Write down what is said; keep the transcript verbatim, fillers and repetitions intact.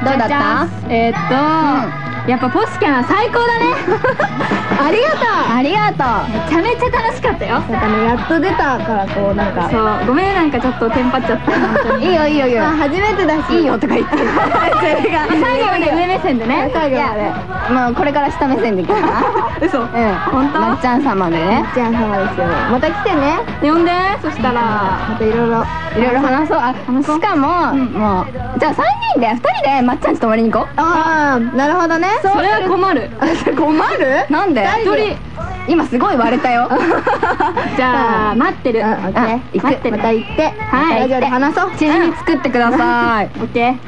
どうだった？ えーっと、やっぱポシキャンは最高だね。 ありがとう。ありがとう。 めちゃめちゃ楽しかったよ。 なんかね、やっと出たからこうなんか。 そう、ごめん、なんかちょっとテンパっちゃって。 いいよいいよいいよ。初めてだし。いいよとか言って。それが最後まで上目線でね。 最後まで。まあこれから下目線でいくかな。 嘘。うん。本当？ まっちゃん様でね。まっちゃん様ですよ。また来てね。 呼んで。そしたらまたいろいろいろいろ話そう。あ、しかももうじゃあさんにんでふたりでまっちゃんち泊まりに行こう。ああ、なるほどね。 それは困る。 困る？なんで？ 一人今すごい割れたよ。 じゃあ待ってる。 待ってる。また行って。はい。ラジオで話そう。 チヂミ作ってください。オッケー。